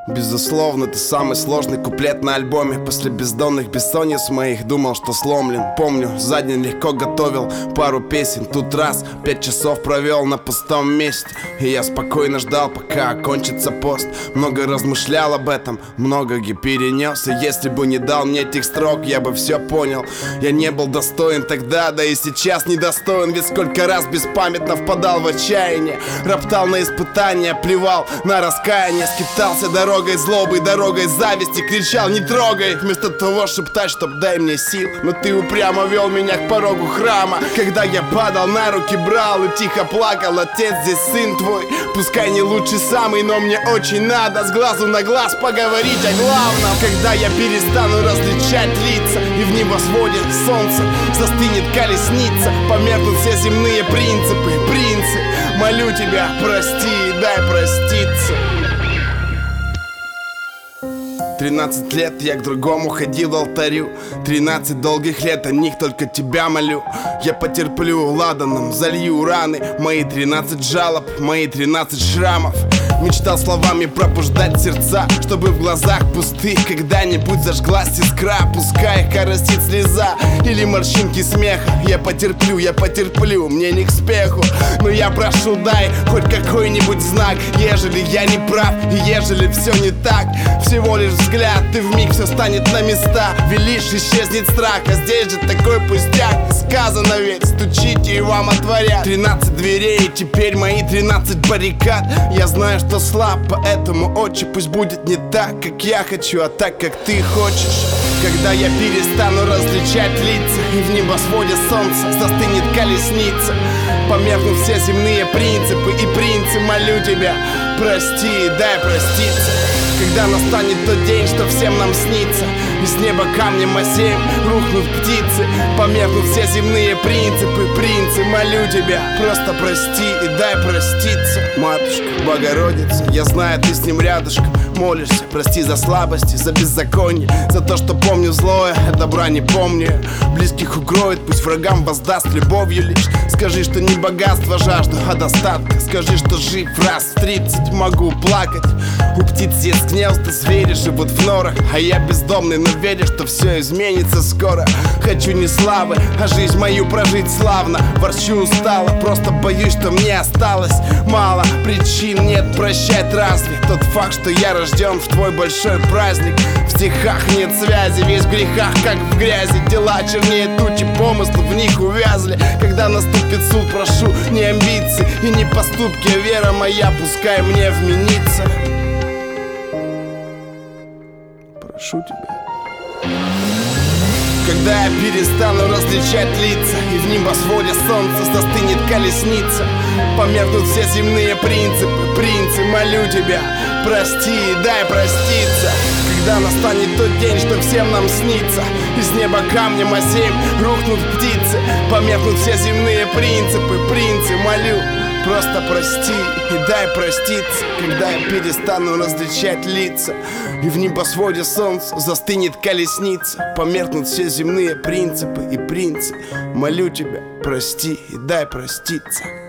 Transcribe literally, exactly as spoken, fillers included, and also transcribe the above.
Безусловно, ты самый сложный куплет на альбоме. После бездонных бессонниц моих думал, что сломлен. Помню, за день легко готовил пару песен. Тут раз, пять часов провел на пустом месте. И я спокойно ждал, пока окончится пост. Много размышлял об этом, многое перенес. И если бы не дал мне этих строк, я бы все понял. Я не был достоин тогда, да и сейчас недостоин. Ведь сколько раз беспамятно впадал в отчаяние, роптал на испытания, плевал на раскаяние, скитался дорогой злобы, дорогой зависти, кричал «не трогай!» вместо того шептать, чтоб дай мне сил. Но ты упрямо вел меня к порогу храма. Когда я падал, на руки брал и тихо плакал: отец, здесь сын твой, пускай не лучший самый, но мне очень надо с глазу на глаз поговорить о главном. Когда я перестану различать лица, и в небосводе солнце застынет колесница, померкнут все земные принципы, принцы. Молю тебя, прости и дай проститься. Тринадцать лет я к другому ходил алтарю. Тринадцать долгих лет о них только тебя молю. Я потерплю ладаном, залью раны. Мои тринадцать жалоб, мои тринадцать шрамов. Мечтал словами пробуждать сердца, чтобы в глазах пустых когда-нибудь зажглась искра. Пускай их коростит слеза или морщинки смеха. Я потерплю, я потерплю, мне не к спеху. Но я прошу, дай хоть какой-нибудь знак, ежели я не прав и ежели все не так. Всего лишь взгляд, и вмиг все станет на места. Велишь, исчезнет страх, а здесь же такой пустяк. Сказано ведь, стучите и вам отворят. Тринадцать дверей, теперь мои тринадцать баррикад. Я знаю, что слаб, поэтому, отче, пусть будет не так, как я хочу, а так, как ты хочешь. Когда я перестану различать лица, и в небосводе солнце застынет колесница, померкнут все земные принципы и принцы. Молю тебя, прости и дай проститься. Когда настанет тот день, что всем нам снится, и с неба камнем осеем рухнут птицы, померкнут все земные принципы, принцы. Молю тебя, просто прости и дай проститься. Матушка, Богородица, я знаю, ты с ним рядышком молишься. Прости за слабости, за беззаконие, за то, что помню злое, а добра не помню. Близких укроет, пусть врагам воздаст любовью лишь. Скажи, что не богатство жажду, а достатка. Скажи, что жив раз в тридцать могу плакать. У птиц есть гнезда, звери живут в норах, а я бездомный, но верю, что все изменится скоро. Хочу не славы, а жизнь мою прожить славно. Ворчу устало, просто боюсь, что мне осталось мало. Причин нет прощать разве тот факт, что я рожден в твой большой праздник. В стихах нет связи, весь в грехах, как в грязи. Дела чернее тучи, помыслы в них увязли. Когда наступит суд, прошу не амбиции и не поступки, а вера моя пускай мне вменится. Прошу тебя. Когда я перестану различать лица, и в небосводе солнце застынет колесница, померкнут все земные принципы, принцы. Молю тебя, прости и дай проститься. Когда настанет тот день, что всем нам снится, и с неба камнем осеем рухнут птицы, померкнут все земные принципы, принцы. Молю, просто прости и дай проститься. Когда я перестану различать лица, и в небосводе солнце застынет колесница, померкнут все земные принципы и принцы. Молю тебя, прости и дай проститься.